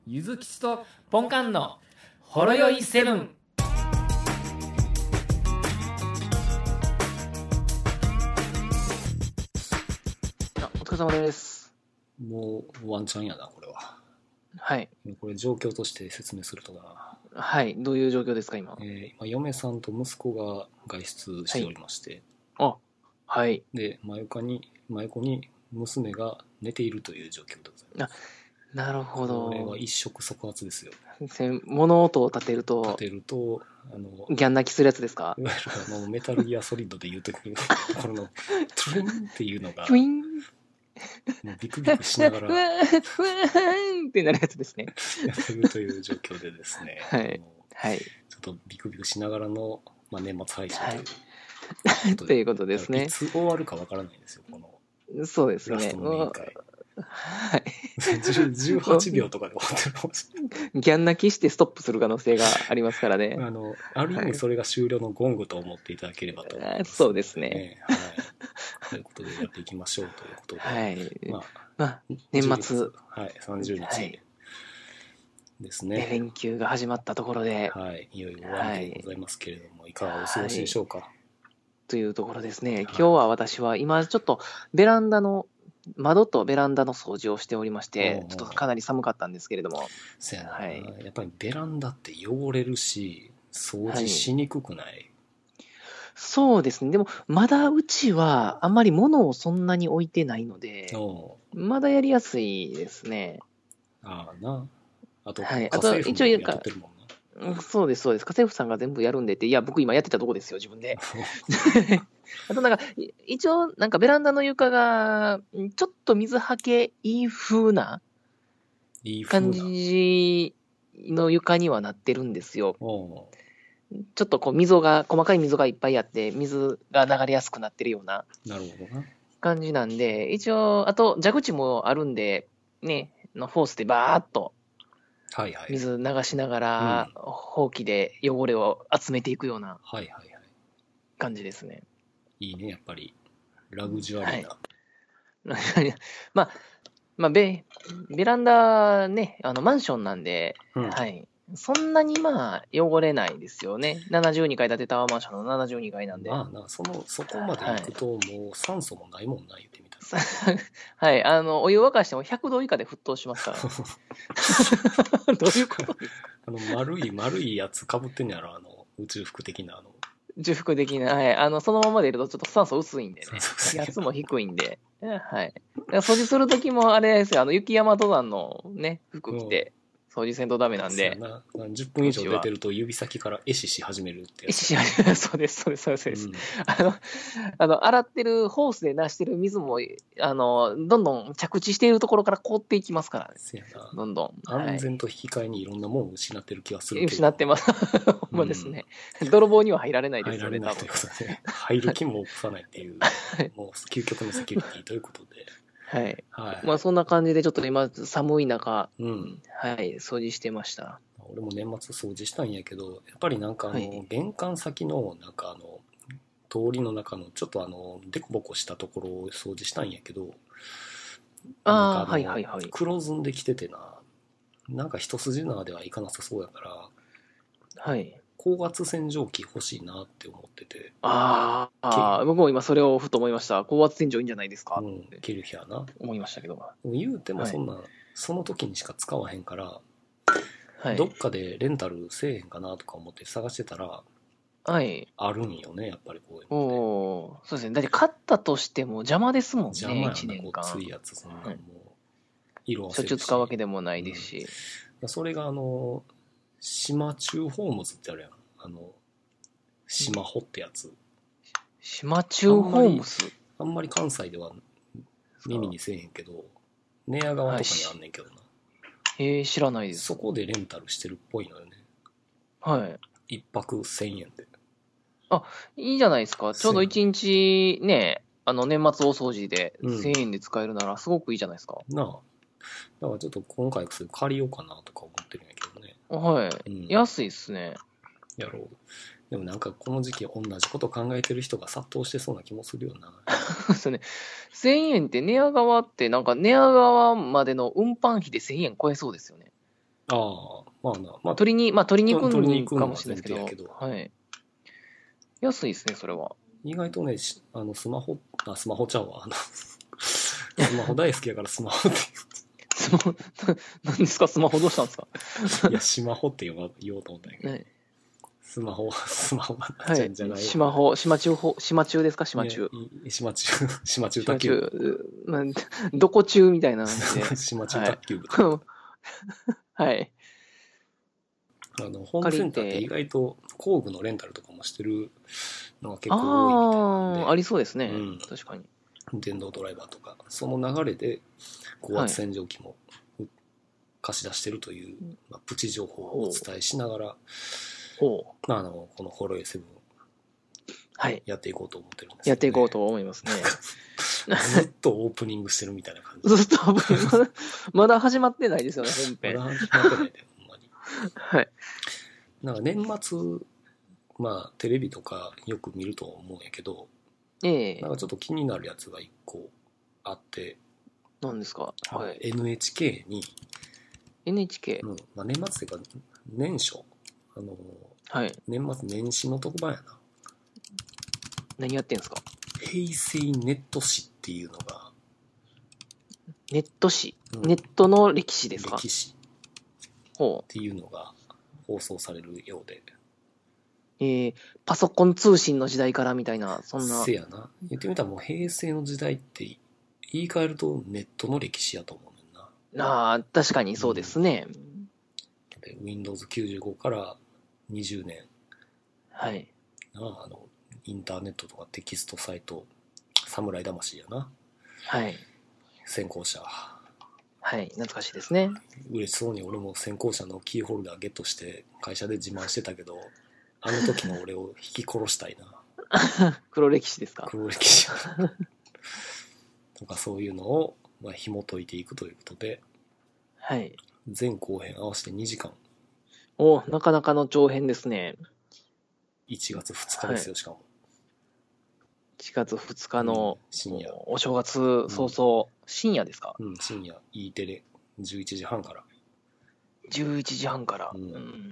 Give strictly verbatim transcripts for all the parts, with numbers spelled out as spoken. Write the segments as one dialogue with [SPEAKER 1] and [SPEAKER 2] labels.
[SPEAKER 1] ゆずきちとポンカンのほろよいセブン。
[SPEAKER 2] あ、お疲れ様です。
[SPEAKER 3] もうワンチャンやなこれは。
[SPEAKER 2] はい。
[SPEAKER 3] これ状況として説明するとな、
[SPEAKER 2] はい。どういう状況ですか今。
[SPEAKER 3] えー今嫁さんと息子が外出しておりまして、
[SPEAKER 2] あ、はい。
[SPEAKER 3] で真横に真横に娘が寝ているという状況でございます。
[SPEAKER 2] なるほど。
[SPEAKER 3] これは一触即発ですよ。
[SPEAKER 2] せ物音を立てる
[SPEAKER 3] 立
[SPEAKER 2] と
[SPEAKER 3] てるとあの
[SPEAKER 2] ギャン泣きするやつですか？
[SPEAKER 3] いわゆるあのメタルギアソリッドで言うときにこのトゥルンっていうのが
[SPEAKER 2] キュイン
[SPEAKER 3] もうビクビクしながら
[SPEAKER 2] ふわーふわーってなるやつですね。
[SPEAKER 3] やってるという状況でですね、
[SPEAKER 2] はい
[SPEAKER 3] あの
[SPEAKER 2] はい。
[SPEAKER 3] ちょっとビクビクしながらの、まあ、年末配信という、
[SPEAKER 2] はいということですね
[SPEAKER 3] いつ終わるかわからないんですよこの
[SPEAKER 2] そうですね。
[SPEAKER 3] ラストのメイン回。
[SPEAKER 2] はい。
[SPEAKER 3] じゅうはちびょうとかで終わってるかもしれない。
[SPEAKER 2] ギャン泣きしてストップする可能性がありますからね。
[SPEAKER 3] あのある意味それが終了のゴングと思っていただければと思います、
[SPEAKER 2] あそうですね。
[SPEAKER 3] はい。ということでやっていきましょうということで、
[SPEAKER 2] はい。
[SPEAKER 3] まあ、
[SPEAKER 2] まあ、年末、
[SPEAKER 3] はい、さんじゅうにち
[SPEAKER 2] はい
[SPEAKER 3] ですね。
[SPEAKER 2] ね、連休が始まったところで、
[SPEAKER 3] はい、いよいよ終わりでございますけれども、はい、いかがお過ごしでしょうか。
[SPEAKER 2] というところですね。
[SPEAKER 3] はい
[SPEAKER 2] 今日は私は今ちょっとベランダの窓とベランダの掃除をしておりまし
[SPEAKER 3] お
[SPEAKER 2] て
[SPEAKER 3] うおう、
[SPEAKER 2] ちょっとかなり寒かったんですけれども、
[SPEAKER 3] そやな、
[SPEAKER 2] はい
[SPEAKER 3] やっぱりベランダって汚れるし掃除しにくくない、はい、
[SPEAKER 2] そうですね。でもまだうちはあんまり物をそんなに置いてないので、まだやりやすいですね。
[SPEAKER 3] ああな。あと、
[SPEAKER 2] はい、
[SPEAKER 3] 家政婦もやってるもんな。
[SPEAKER 2] そうです、そうです。家政婦さんが全部やるんでって、いや、僕今やってたとこですよ、自分で。あとなんか、一応、なんかベランダの床が、ちょっと水はけいい風な感じの床にはなってるんですよ。ちょっとこう溝が、細かい溝がいっぱいあって、水が流れやすくなってるような感じなんで、一応、あと蛇口もあるんで、ね、のフォースでバーっと水流しながら、ほうきで汚れを集めていくような感じですね。
[SPEAKER 3] いいね、やっぱり。ラグジュアリーな。
[SPEAKER 2] はい、まあ、まあ、ベ、ベランダね、あの、マンションなんで、うん、はい。そんなにまあ、汚れないですよね。ななじゅうにかい建てタワーマンションのななじゅうにかいなんで。
[SPEAKER 3] まあな、その、そこまで行くと、もう酸素もないもんな、言ってみたら。
[SPEAKER 2] はい。あの、お湯沸かしてもひゃくど以下で沸騰しますから。どういうことですか？
[SPEAKER 3] あの、丸い、丸いやつかぶってんやろ、あの、宇宙服的な、あの。
[SPEAKER 2] 重複的な、はい。あの、そのままでいるとちょっと酸素薄いんでね。気圧も低いんで。はい。掃除するときもあれですよ、あの、雪山登山のね、服着て、掃除せんとダメなんで。
[SPEAKER 3] なじゅっぷん以上出てると指先から壊死し始めるってやつ。
[SPEAKER 2] 壊死し始める。そうです、そうです、そうです。うん、あの、あの、洗ってる、ホースで出してる水も、あの、どんどん着地しているところから凍っていきますからね。
[SPEAKER 3] せやな。
[SPEAKER 2] どんどん。
[SPEAKER 3] 安全と引き換えにいろんなもんを失ってる気がする。
[SPEAKER 2] 失ってます。ほんまですね。泥棒には入られないですよね、
[SPEAKER 3] 入られないということで、入る気も起こさないっていう、もう究極のセキュリティということで。
[SPEAKER 2] はい。はい、まあそんな感じでちょっと今寒い中、うん、はい、掃除してました。
[SPEAKER 3] 俺も年末掃除したんやけど、やっぱりなんかあの、はい、玄関先のなんかあの通りの中のちょっとあのデコボコしたところを掃除したんやけど、
[SPEAKER 2] ああはいはいはい。
[SPEAKER 3] 黒ずんできててな、なんか一筋縄ではいかなさそうやから、
[SPEAKER 2] はい。
[SPEAKER 3] 高圧洗浄機欲しいなって思ってて。
[SPEAKER 2] ああ、僕も今それをふと思いました。高圧洗浄いいんじゃないですか。うん、
[SPEAKER 3] ケルヒャーな。
[SPEAKER 2] 思いましたけど。
[SPEAKER 3] 言うてもそんな、はい、その時にしか使わへんから、
[SPEAKER 2] はい、
[SPEAKER 3] どっかでレンタルせえへんかなとか思って探してたら、
[SPEAKER 2] はい。
[SPEAKER 3] あるんよね、やっぱりこういう
[SPEAKER 2] の、ね。おそうですね。だって買ったとしても邪魔ですもんね、
[SPEAKER 3] 邪魔やな、
[SPEAKER 2] いちねんかん。
[SPEAKER 3] こうついやつ、そんなもう、色
[SPEAKER 2] あせるし。しょっちゅう使うわけでもないですし。
[SPEAKER 3] うん、それがあの、島中ホームズってあるやん。あの、スマホってやつ。
[SPEAKER 2] 島中ホームズ
[SPEAKER 3] あんまり関西では耳にせえへんけど、寝屋川とかにあんねんけどな。
[SPEAKER 2] へえ、知らないです。
[SPEAKER 3] そこでレンタルしてるっぽいのよね。
[SPEAKER 2] はい。
[SPEAKER 3] 一泊せんえんで。
[SPEAKER 2] あ、いいじゃないですか。ちょうど一日ね、あの年末大掃除でせんえんで使えるならすごくいいじゃないですか。
[SPEAKER 3] うん、なあ。だからちょっと今回それ借りようかなとか思ってるんやけどね。
[SPEAKER 2] はい。うん、安いっすね。
[SPEAKER 3] やろう。でもなんかこの時期同じこと考えてる人が殺到してそうな気もするよな。
[SPEAKER 2] そうね。せんえんって寝屋川ってなんか寝屋川までの運搬費でせんえん超えそうですよね。
[SPEAKER 3] ああ、まあな、まあ、
[SPEAKER 2] 取りに、まあ取りに行く
[SPEAKER 3] 取りに行くのは
[SPEAKER 2] んかもしれないですけど、
[SPEAKER 3] 前提やけど
[SPEAKER 2] はい。安いですね、それは。
[SPEAKER 3] 意外とね、しあのスマホ、あ、スマホちゃうわ。あのスマホ大好きやからスマホって
[SPEAKER 2] スマホ、何ですか、スマホどうしたんですか。
[SPEAKER 3] 言う。いや、スマホって言おう言おうと思ったんやけど。
[SPEAKER 2] ね、
[SPEAKER 3] スマホ、スマホがなっ
[SPEAKER 2] はい。
[SPEAKER 3] ちゃうんじゃない
[SPEAKER 2] 島ホ、島中ほ、島中ですか、島中。
[SPEAKER 3] いやい島中、島中
[SPEAKER 2] 島
[SPEAKER 3] 卓球
[SPEAKER 2] 中、まあ、どこ中みたいな感じ
[SPEAKER 3] 部。
[SPEAKER 2] で。
[SPEAKER 3] 島中卓球部。
[SPEAKER 2] はい。
[SPEAKER 3] あの、ホームセンターって意外と工具のレンタルとかもしてるのが結構多いみたいなんで。
[SPEAKER 2] ああ、ありそうですね。
[SPEAKER 3] うん
[SPEAKER 2] 確かに。
[SPEAKER 3] 電動ドライバーとかその流れで高圧洗浄機も貸し出してるという、まあ、プチ情報をお伝えしながら、
[SPEAKER 2] ほう。
[SPEAKER 3] まあ、あのこのホロエイセブン
[SPEAKER 2] はい。
[SPEAKER 3] やっていこうと思ってるんですけど、ね、
[SPEAKER 2] やっていこうと思いますね。
[SPEAKER 3] ずっとオープニングしてるみたいな感じ。
[SPEAKER 2] ずっと、まだ始まってないですよね、本編。
[SPEAKER 3] まだ始まってないで、ほんまに。
[SPEAKER 2] はい。
[SPEAKER 3] なんか年末、まあ、テレビとかよく見ると思うんやけど、
[SPEAKER 2] ええ
[SPEAKER 3] なんかちょっと気になるやつが一個あって、
[SPEAKER 2] 何ですか。はい。
[SPEAKER 3] エヌエイチケー に、
[SPEAKER 2] エヌエイチケー。
[SPEAKER 3] うんまあ、年末っていうか年初、あの
[SPEAKER 2] はい。
[SPEAKER 3] 年末年始の特番やな、
[SPEAKER 2] 何やってんすか。
[SPEAKER 3] 平成ネット史っていうのが、
[SPEAKER 2] ネット史。
[SPEAKER 3] うん
[SPEAKER 2] ネットの歴史ですか。
[SPEAKER 3] 歴史っ
[SPEAKER 2] ほう。
[SPEAKER 3] ていうのが放送されるようで、
[SPEAKER 2] えー、パソコン通信の時代からみたいな、そんな。
[SPEAKER 3] せやな、言ってみたらもう平成の時代って言い換えるとネットの歴史やと思うねんな。
[SPEAKER 2] ああ、確かにそうですね。
[SPEAKER 3] で ウィンドウズきゅうじゅうご からにじゅうねん
[SPEAKER 2] はい。
[SPEAKER 3] な、あのインターネットとかテキストサイト、侍魂やな、
[SPEAKER 2] はい。
[SPEAKER 3] 先行者。
[SPEAKER 2] はい。懐かしいですね。
[SPEAKER 3] 嬉しそうに俺も先行者のキーホルダーゲットして会社で自慢してたけど、あの時の俺を引き殺したいな。
[SPEAKER 2] 黒歴史ですか。
[SPEAKER 3] 黒歴史とかそういうのを、まあ、紐解いていくということで、
[SPEAKER 2] はい。
[SPEAKER 3] 前後編合わせてにじかん、
[SPEAKER 2] お、なかなかの長編ですね。
[SPEAKER 3] いちがつふつかですよ、
[SPEAKER 2] はい
[SPEAKER 3] しかも
[SPEAKER 2] いちがつふつかの、
[SPEAKER 3] うん深夜
[SPEAKER 2] お正月早々、深夜ですか。
[SPEAKER 3] うん、深夜 E テレじゅういちじはんから。
[SPEAKER 2] じゅういちじはんから。
[SPEAKER 3] うん
[SPEAKER 2] うん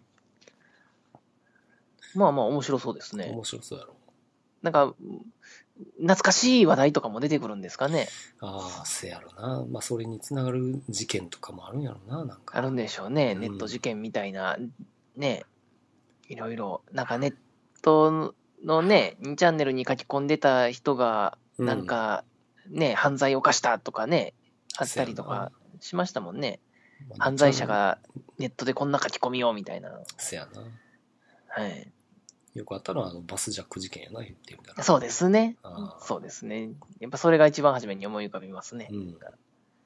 [SPEAKER 2] まあまあ面白そうですね。
[SPEAKER 3] 面白そうやろ。
[SPEAKER 2] なんか、懐かしい話題とかも出てくるんですかね。
[SPEAKER 3] ああ、せやろな。まあそれにつながる事件とかもあるんやろな、なんか。
[SPEAKER 2] あるんでしょうね。
[SPEAKER 3] うん
[SPEAKER 2] ネット事件みたいな、ね、いろいろ。なんかネットのね、にチャンネルに書き込んでた人が、
[SPEAKER 3] うん
[SPEAKER 2] なんか、ね、犯罪を犯したとかね、あったりと
[SPEAKER 3] せやな
[SPEAKER 2] かしましたもんね。
[SPEAKER 3] まあ
[SPEAKER 2] 犯罪者がネットでこんな書き込みをみたいな。
[SPEAKER 3] せやな。
[SPEAKER 2] はい。
[SPEAKER 3] よくあったのはあのバスジャック事件やな、言ってみたら。
[SPEAKER 2] そうですね
[SPEAKER 3] あ。ー
[SPEAKER 2] そうですね。やっぱそれが一番初めに思い浮かびますね。
[SPEAKER 3] うん。だ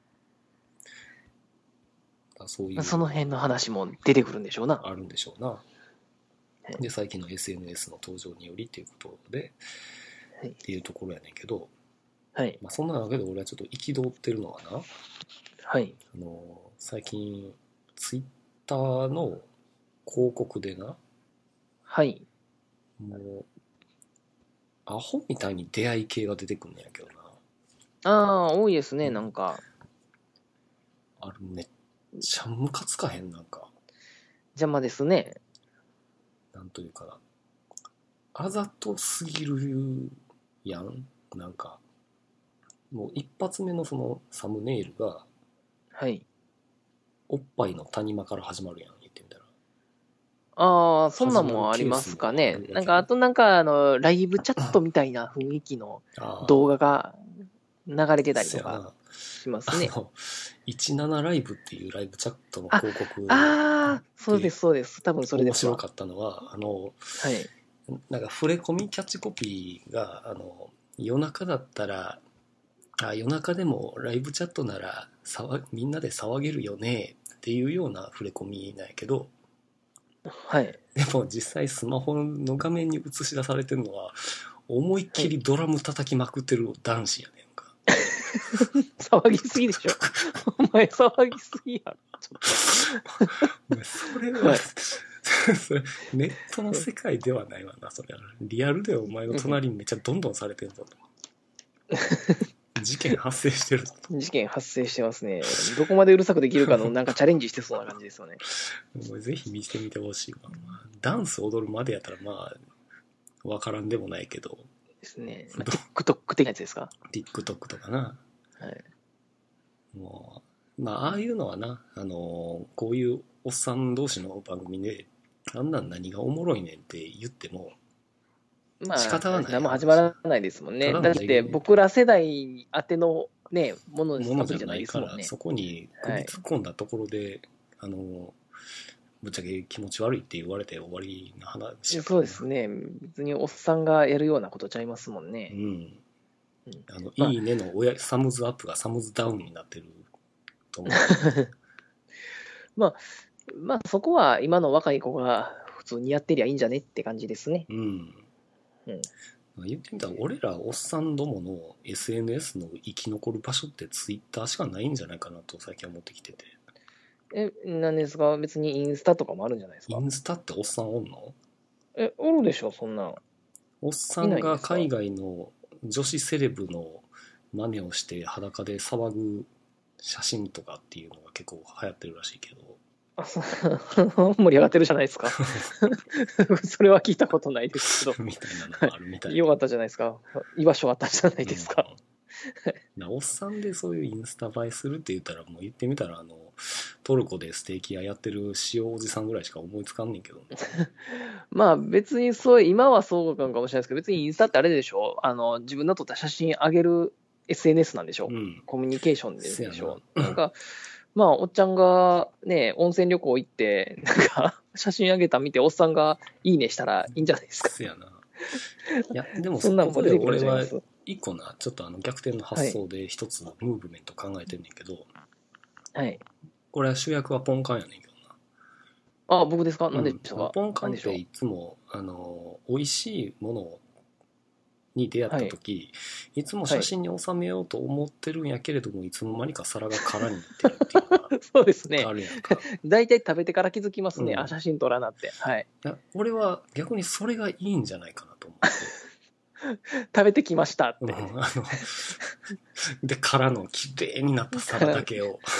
[SPEAKER 3] からそういう
[SPEAKER 2] その辺の話も出てくるんでしょうな。
[SPEAKER 3] あるんでしょうな。で、最近の エスエヌエス の登場によりっていうことで、
[SPEAKER 2] はい
[SPEAKER 3] っていうところやねんけど、
[SPEAKER 2] はい。
[SPEAKER 3] まあ、そんなわけで俺はちょっと憤ってるのはな、
[SPEAKER 2] はい。
[SPEAKER 3] あの最近ツイッターの広告でな、
[SPEAKER 2] はい。
[SPEAKER 3] もうアホみたいに出会い系が出てくんねやけどな。
[SPEAKER 2] ああ、多いですね、なんか。
[SPEAKER 3] あれめっちゃムカつかへん、なんか
[SPEAKER 2] 邪魔ですね。
[SPEAKER 3] なんというかな、あざとすぎるやん。なんかもう一発目のそのサムネイルが
[SPEAKER 2] はい。
[SPEAKER 3] おっぱいの谷間から始まるやん、言ってみたら。
[SPEAKER 2] ああ、そんなんもありますかね。なんか、あとなんか、あの、ライブチャットみたいな雰囲気の
[SPEAKER 3] あー
[SPEAKER 2] 動画が流れてたりとか
[SPEAKER 3] せやな
[SPEAKER 2] しますね
[SPEAKER 3] あ。のじゅうななライブっていうライブチャットの広告
[SPEAKER 2] ああ、そうです、そうです。多分それですわ。
[SPEAKER 3] 面白かったのは、あの
[SPEAKER 2] はい。
[SPEAKER 3] なんか触れ込みキャッチコピーが、あの夜中だったらあ夜中でもライブチャットなら騒みんなで騒げるよねっていうような触れ込みなんやけど、
[SPEAKER 2] はい。
[SPEAKER 3] でも実際スマホの画面に映し出されてるのは思いっきりドラム叩きまくってる男子やねんか。
[SPEAKER 2] 騒ぎすぎでしょ。お前騒ぎすぎやろ。ちょっ
[SPEAKER 3] それはそれネットの世界ではないわな、それはリアルでお前の隣にめっちゃどんどんされてるぞと事件発生してる。
[SPEAKER 2] 事件発生してますね。どこまでうるさくできるかのなんかチャレンジしてそうな感じですよね。
[SPEAKER 3] もうぜひ見てみてほしいわ。ダンス踊るまでやったらまあわからんでもないけど。
[SPEAKER 2] ですね。まあ、TikTok 的なやつですか？
[SPEAKER 3] TikTok とかな。
[SPEAKER 2] はい。
[SPEAKER 3] もうまあああいうのはな、あのこういうおっさん同士の番組であんなん何がおもろいねんって言っても
[SPEAKER 2] まあ、
[SPEAKER 3] 仕方がない。
[SPEAKER 2] 何も始まらないですもんね。だって僕ら世代宛てのね、もの
[SPEAKER 3] ものじゃないから、そこに首突っ込んだところで、はい、あのぶっちゃけ気持ち悪いって言われて終わりな話、ね、
[SPEAKER 2] そうですね。別におっさんがやるようなことちゃいますもんね。
[SPEAKER 3] うん。あの、まあ、いいねの親サムズアップがサムズダウンになってると思う。
[SPEAKER 2] まあ、まあそこは今の若い子が普通にやってりゃいいんじゃねって感じですね。
[SPEAKER 3] うん。うん、言ってみたら俺らおっさんどもの エスエヌエス の生き残る場所ってツイッターしかないんじゃないかなと最近は思ってきてて。
[SPEAKER 2] え、なんですか？別にインスタとかもあるんじゃないですか？
[SPEAKER 3] インスタっておっさんおんの？
[SPEAKER 2] え、おるでしょそんな。
[SPEAKER 3] おっさんが海外の女子セレブの真似をして裸で騒ぐ写真とかっていうのが結構流行ってるらしいけど。
[SPEAKER 2] 盛り上がってるじゃないですか。それは聞いたことないですけど。
[SPEAKER 3] みたいなのがあるみたいな。
[SPEAKER 2] よかったじゃないですか。居場所あったじゃないですか。
[SPEAKER 3] うん、おっさんでそういうインスタ映えするって言ったら、もう言ってみたら、あの、トルコでステーキ屋やってる塩おじさんぐらいしか思いつかんねんけど、ね。
[SPEAKER 2] まあ別にそう、今はそうかもしれないですけど、別にインスタってあれでしょ？あの、自分の撮った写真上げる エスエヌエス なんでしょ？うん、コミュニケーションででしょ？なんか、まあ、おっちゃんがね、温泉旅行行って、なんか、写真あげた見て、おっさんがいいねしたらいいんじゃないですか。
[SPEAKER 3] そうやな。いや、でもそこで俺は一個な、ちょっとあの逆転の発想で一つのムーブメント考えてんねんけど、はい。これは主役はポンカンやねんけど
[SPEAKER 2] な。あ、僕ですか？なんでですか？
[SPEAKER 3] ポンカンっていつも、あの、美味しいものをに出会った時、はい、いつも写真に収めようと思ってるんやけれども、はい、いつの間にか皿が空になってるっていうのが
[SPEAKER 2] そうですね。
[SPEAKER 3] あるやんか。
[SPEAKER 2] 大体食べてから気づきますね、うん、あ写真撮らなって、はい、
[SPEAKER 3] いや俺は逆にそれがいいんじゃないかなと思って
[SPEAKER 2] 食べてきましたって、うん、
[SPEAKER 3] あのでからのきれいになった皿だけを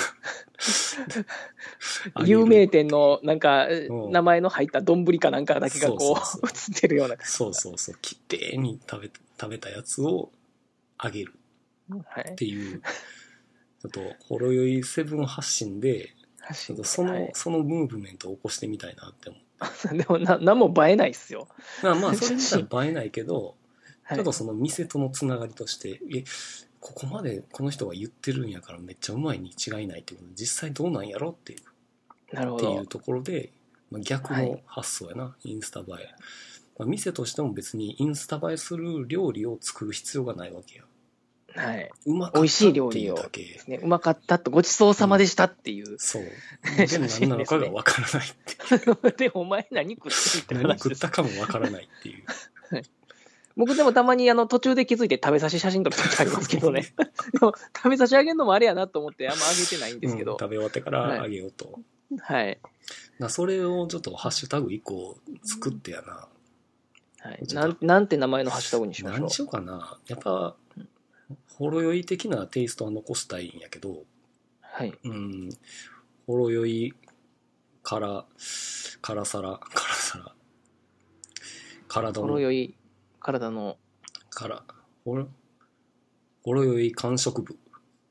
[SPEAKER 2] 有名店のなんか名前の入った丼かなんかだけがこう映ってるような感じ。
[SPEAKER 3] そうそうそう、きれいに食べ食べたやつをあげるっていう、はい、ちょっとほろ酔いセブン発信でちょっとその、はい、そのムーブメントを起こしてみたいなって思って
[SPEAKER 2] でもな何も映えないっすよ。
[SPEAKER 3] まあまあそれ自体映えないけどちょっとその店とのつながりとしてえここまでこの人が言ってるんやからめっちゃうまいに違いないっていうことで実際どうなんやろっていう
[SPEAKER 2] なるほど
[SPEAKER 3] っていうところで、まあ、逆の発想やな、はい、インスタ映え、まあ、店としても別にインスタ映えする料理を作る必要がないわけや、
[SPEAKER 2] はい、
[SPEAKER 3] うまかったっていうだけ、美味しい料理をです
[SPEAKER 2] ね、うまかったとごちそうさまでしたっていう、うん、
[SPEAKER 3] そうでも何なのかがわからないって
[SPEAKER 2] でお前何食ってるって
[SPEAKER 3] 何食ったかもわからないっていう、
[SPEAKER 2] はい僕でもたまにあの途中で気づいて食べさせ写真撮る時ありますけどねでも食べさせあげるのもあれやなと思ってあんまあげてないんですけど、
[SPEAKER 3] うん、食べ終わってからあげようと
[SPEAKER 2] はい、
[SPEAKER 3] はい、それをちょっとハッシュタグいっこ作ってやな、
[SPEAKER 2] はい、なんなんて名前のハッシュタグにしましょう。
[SPEAKER 3] 何しようかな、やっぱほろ酔い的なテイストは残したいんやけど、
[SPEAKER 2] はい、
[SPEAKER 3] うんほろ酔いからからさらからさら体の
[SPEAKER 2] ほろ酔い体の
[SPEAKER 3] からほろほろ酔い完食部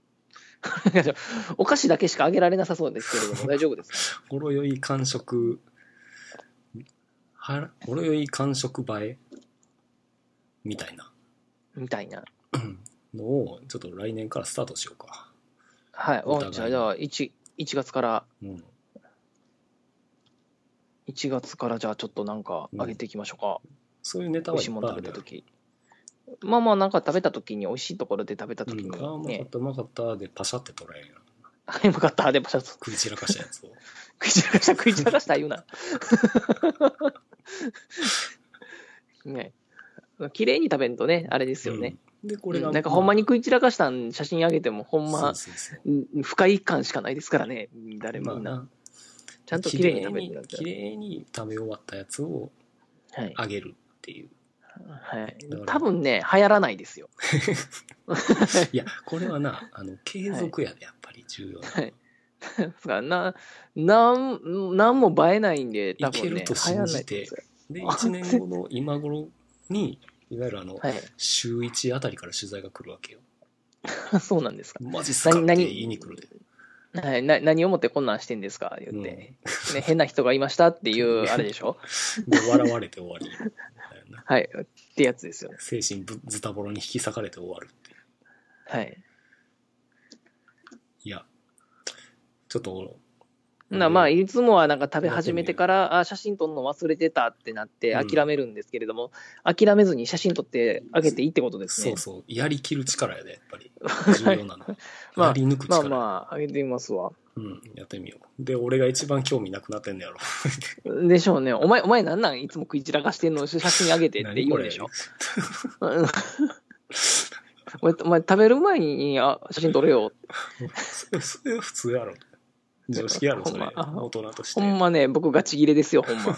[SPEAKER 2] お菓子だけしかあげられなさそうですけれども大丈夫ですか？
[SPEAKER 3] ほろ酔い完食はほろ酔い完食映えみたいな
[SPEAKER 2] みたいな
[SPEAKER 3] のをちょっと来年からスタートしようか。
[SPEAKER 2] はいおじゃあじゃあ 1, 1月から、うん、いちがつからじゃあちょっとなんかあげていきましょうか、
[SPEAKER 3] うん、そういうネタはいっぱいある。美味しいもの
[SPEAKER 2] 食べた時まあまあなんか食べた時に美味しいところで食べた時に、ね、
[SPEAKER 3] うん、あうまかったうまかったでパシャって捉えんや
[SPEAKER 2] うまかったでパシャッと
[SPEAKER 3] 食い散らかしたやつを
[SPEAKER 2] 食い散らかした食い散らかした言うなね綺麗に食べんとねあれですよね、うん、でこれが、うん、なんかほんまに食い散らかした写真あげてもほんま不快感しかないですからね誰もみんな、まあ、ちゃんと綺麗に食べる
[SPEAKER 3] 綺麗に食べ終わったやつをあげるっていう、
[SPEAKER 2] はい
[SPEAKER 3] だから。
[SPEAKER 2] 多分ね、流行らないですよ。
[SPEAKER 3] いや、これはな、あの、継続やで、やっぱり重要な。
[SPEAKER 2] はい。ですからな、なん、なんも映えないんで、多分ね、
[SPEAKER 3] いけると信じて
[SPEAKER 2] 流行らないと思
[SPEAKER 3] で、
[SPEAKER 2] あ
[SPEAKER 3] いちねんごの今頃に、いわゆるあの、
[SPEAKER 2] うんですよ。
[SPEAKER 3] 週いちあたりから取材が来るわけよ。
[SPEAKER 2] はい。そうなんですか。
[SPEAKER 3] マジっすかって
[SPEAKER 2] 何
[SPEAKER 3] 言いに来るで。
[SPEAKER 2] はい、な何をもってこんなんしてんですか言って、ね、変な人がいましたっていうあれでしょ。
[SPEAKER 3] で、笑われて終わり。
[SPEAKER 2] はい。ってやつですよね。
[SPEAKER 3] 精神ぶズタボロに引き裂かれて終わるっていう。
[SPEAKER 2] はい。
[SPEAKER 3] いや、ちょっと、
[SPEAKER 2] なまあ、いつもはなんか食べ始めてからあ写真撮るの忘れてたってなって
[SPEAKER 3] うん
[SPEAKER 2] 諦めるんですけれども、諦めずに写真撮ってあげていいってことですね。
[SPEAKER 3] そうそう、やりきる力やで、やっぱり。重要なの。
[SPEAKER 2] まあ
[SPEAKER 3] やり抜く
[SPEAKER 2] まあ
[SPEAKER 3] 力。
[SPEAKER 2] まあ、あげてみますわ。
[SPEAKER 3] うん、やってみよう。で、俺が一番興味なくなってんのやろ。
[SPEAKER 2] でしょうね。お前、お前なんなんいつも食い散らかしてんの写真あげてって言うんでしょ。うんお前、お前食べる前にあ写真撮れよ。
[SPEAKER 3] それ、それは普通やろ。常識やろ、それ。
[SPEAKER 2] ほんま
[SPEAKER 3] 大人として。
[SPEAKER 2] ほんまね、僕ガチギレですよ、ほんま。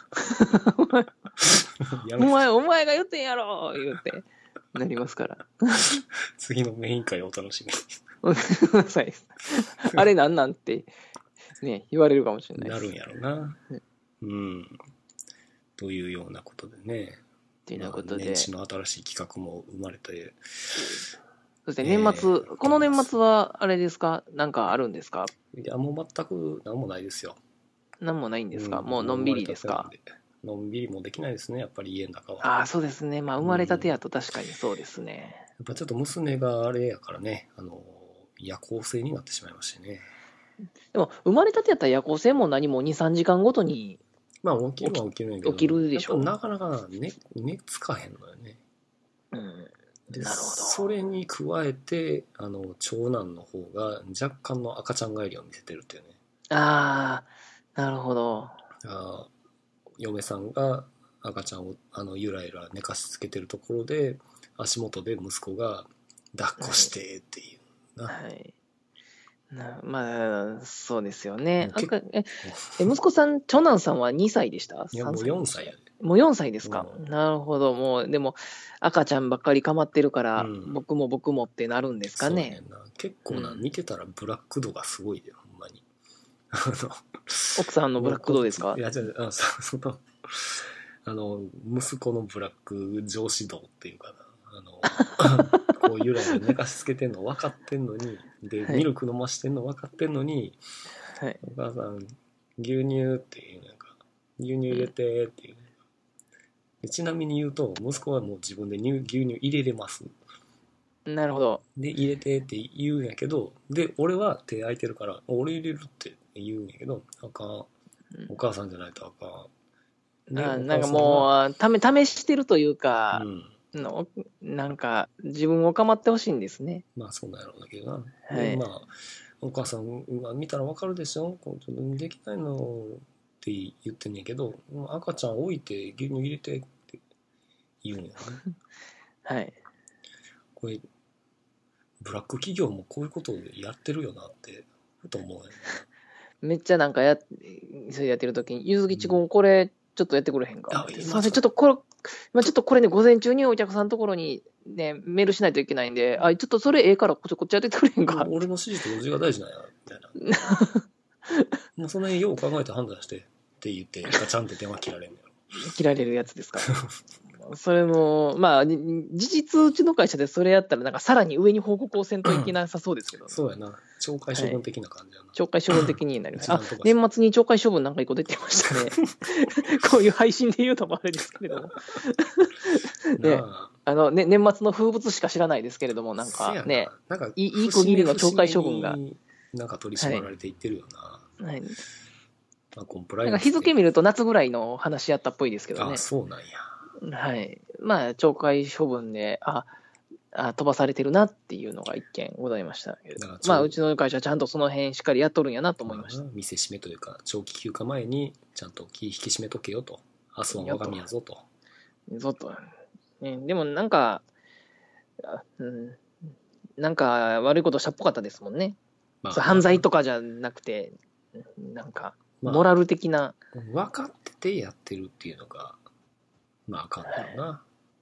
[SPEAKER 3] やめ
[SPEAKER 2] お前、お前が言ってんやろ言うて、なりますから。
[SPEAKER 3] 次のメイン会をお楽しみ
[SPEAKER 2] はいあれなんなんて、ね、言われるかもしれ
[SPEAKER 3] に
[SPEAKER 2] ないです。
[SPEAKER 3] なるんやろな。うん。というようなことでね。
[SPEAKER 2] というようなことで。
[SPEAKER 3] まあ年始の新しい企画も生まれて。
[SPEAKER 2] そして年末、
[SPEAKER 3] えー
[SPEAKER 2] この年末はあれですかなんかあるんですか
[SPEAKER 3] いや、もう全く何もないですよ。
[SPEAKER 2] なんもないんですか、
[SPEAKER 3] ん
[SPEAKER 2] もうのんびりですか。
[SPEAKER 3] のんびりもできないですね、やっぱり家の中は。
[SPEAKER 2] ああ、そうですね。まあ、生まれたてやと確かにそうですね。
[SPEAKER 3] やっぱちょっと娘があれやからね、あの、夜行性になってしまいましてね。
[SPEAKER 2] でも、生まれたてやったら夜行性も何もに、さんじかんごとに、
[SPEAKER 3] まあ起きるは起きるんやけど、
[SPEAKER 2] 起きるでしょ
[SPEAKER 3] やっぱなかなか寝、寝つかへんのよね。
[SPEAKER 2] うん、
[SPEAKER 3] で
[SPEAKER 2] なるほど。
[SPEAKER 3] それに加えて、あの、長男の方が若干の赤ちゃん帰りを見せてるっていうね。
[SPEAKER 2] ああ、なるほど。
[SPEAKER 3] あ嫁さんが赤ちゃんをあのゆらゆら寝かしつけてるところで足元で息子が抱っこしてっていうな、
[SPEAKER 2] はい。なまあ、そうですよね。
[SPEAKER 3] もう結
[SPEAKER 2] 赤ええ息子さん、長男さんはにさいでした
[SPEAKER 3] いやもう
[SPEAKER 2] ?さん
[SPEAKER 3] よんさいやで。
[SPEAKER 2] もうよんさいですか、
[SPEAKER 3] うん
[SPEAKER 2] なるほど。もう、でも、赤ちゃんばっかり構ってるから、
[SPEAKER 3] うん
[SPEAKER 2] 僕も僕もってなるんですかね。
[SPEAKER 3] そうやねんな。結構な、
[SPEAKER 2] うん
[SPEAKER 3] 見てたらブラック度がすごいで、ほんまに。あの
[SPEAKER 2] 奥さんのブラックどうですか
[SPEAKER 3] いや、じゃあ、そその、あの、息子のブラック上司度っていうかな。あの、こうゆらゆら寝かしつけてんの分かってんのに、で、
[SPEAKER 2] はい
[SPEAKER 3] ミルク飲ましてんの分かってんのに、
[SPEAKER 2] はい。
[SPEAKER 3] お母さん、牛乳っていう、なんか、牛乳入れてっていう。でちなみに言うと、息子はもう自分で牛乳入れれます。
[SPEAKER 2] なるほど。
[SPEAKER 3] で、入れてって言うんやけど、で、俺は手空いてるから、俺入れるって言うんやけど、あかん。お母さんじゃないとあかん。で
[SPEAKER 2] あ
[SPEAKER 3] お
[SPEAKER 2] なんか
[SPEAKER 3] 母さんは
[SPEAKER 2] もう、ため、試してるというか、
[SPEAKER 3] うん。
[SPEAKER 2] のなんか、自分を構ってほしいんですね。
[SPEAKER 3] まあ、そうなんやろうだけどな。
[SPEAKER 2] はい
[SPEAKER 3] で、まあ、お母さん、今見たらわかるでしょこうちょっとできないのって言ってんねんけど、赤ちゃん置いて牛乳入れてって言うんやね。
[SPEAKER 2] はい。
[SPEAKER 3] これ、ブラック企業もこういうことをやってるよなって、ふと思うよね。
[SPEAKER 2] めっちゃなんかや、それやってる時に、ゆずきちくん、これ、ちょっとやってくれへんか。
[SPEAKER 3] あ
[SPEAKER 2] すいません、ちょっとこれ、まあ、ちょっとこれね、午前中にお客さんのところにね、メールしないといけないんで、あ、ちょっとそれええから、こっちこっちやってくれへんか。
[SPEAKER 3] 俺の指示と同時が大事なんや、みたいな。もうその辺よう考えて判断してって言って、ガチャンって電話切られんのよ。
[SPEAKER 2] 切られるやつですか。それも、まあ、に事実、うちの会社でそれやったら、なんかさらに上に報告をせんといけなさそうですけど、ね、
[SPEAKER 3] そうやな。懲戒処分的な感じやな。
[SPEAKER 2] 懲戒処分的になります。あ
[SPEAKER 3] 一番飛ばし、
[SPEAKER 2] 年末に懲戒処分なんか一個出てましたね。こういう配信で言うのもあれですけれども。ね
[SPEAKER 3] なあ
[SPEAKER 2] あのね、年末の風物しか知らないですけれども、なん
[SPEAKER 3] せやな
[SPEAKER 2] かね、
[SPEAKER 3] なんか
[SPEAKER 2] いいいい区切りの懲戒処分が
[SPEAKER 3] 節目になんか取り締まられていってるよな。
[SPEAKER 2] はい、
[SPEAKER 3] まあ、コンプライ
[SPEAKER 2] なんか
[SPEAKER 3] アンス
[SPEAKER 2] 日付見ると夏ぐらいの話やったっぽいですけどね
[SPEAKER 3] あ、。そうなんや。
[SPEAKER 2] はい。まあ、懲戒処分で、あ、あ飛ばされてるなっていうのが一件ございましたけど
[SPEAKER 3] だから、ちょ
[SPEAKER 2] まあ、うちの会社はちゃんとその辺しっかりやっとるんやなと思いました。
[SPEAKER 3] まあ店閉めというか、長期休暇前にちゃんと気引き締めとけよと。明日は我が身やぞと。
[SPEAKER 2] ぞっと。ね、でもなんか、あうん、なんか悪いことしたっぽかったですもんね。
[SPEAKER 3] まあ
[SPEAKER 2] そう犯罪とかじゃなくて、なんか、
[SPEAKER 3] まあ
[SPEAKER 2] モラル的な。
[SPEAKER 3] 分かっててやってるっていうのが、まああかんだろうな。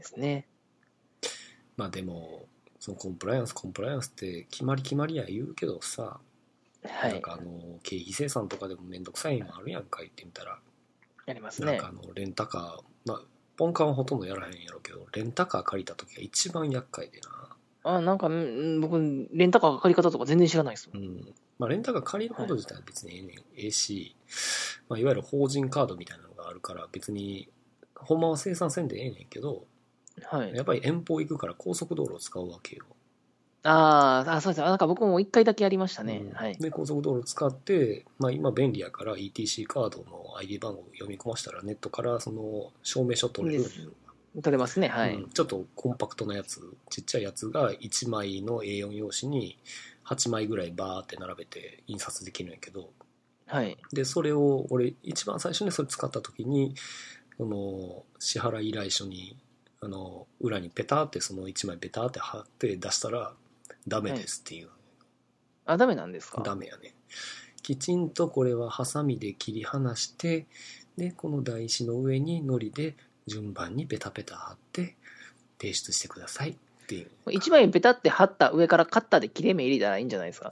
[SPEAKER 2] ですね。
[SPEAKER 3] まあでもそのコンプライアンスコンプライアンスって決まり決まりや言うけどさ、
[SPEAKER 2] はい。
[SPEAKER 3] なんかあの経費生産とかでもめんどくさいのあるやんか、言ってみたら。
[SPEAKER 2] ありますね。
[SPEAKER 3] なんかあのレンタカー、まあポンカンはほとんどやらへんやろうけど、レンタカー借りた時が一番厄介でな。
[SPEAKER 2] あ、なんか、ん僕、レンタカー借り方とか全然知らないですもん。
[SPEAKER 3] うんまあ、レンタカー借りること自体は別にええねん、ええし、まあ、いわゆる法人カードみたいなのがあるから別にほんまは生産せんでええねんけど、
[SPEAKER 2] はい。
[SPEAKER 3] やっぱり遠方行くから高速道路を使うわけよ。
[SPEAKER 2] あーあ、そうです。なんか僕も一回だけやりましたね。
[SPEAKER 3] うん
[SPEAKER 2] はい。
[SPEAKER 3] で高速道路使って、まあ、今便利やから イーティーシー カードの アイディー 番号を読み込ませたらネットからその証明書取れるんよ。
[SPEAKER 2] 取れますね。はい。
[SPEAKER 3] うん、ちょっとコンパクトなやつ、ちっちゃいやつがいちまいの エーよん 用紙にはちまいぐらいバーって並べて印刷できるんやけど、
[SPEAKER 2] はい。
[SPEAKER 3] でそれを俺一番最初にそれ使った時に、その支払い依頼書にあの裏にペタってそのいちまいペタって貼って出したらダメですっていう、
[SPEAKER 2] あ、ダメなんですか？
[SPEAKER 3] ダメやね。きちんとこれはハサミで切り離して、でこの台紙の上に糊で順番にペタペタ貼って提出してくださいっていう。
[SPEAKER 2] 一枚ペタって貼った上からカッターで切れ目入れたらいいんじゃないですか？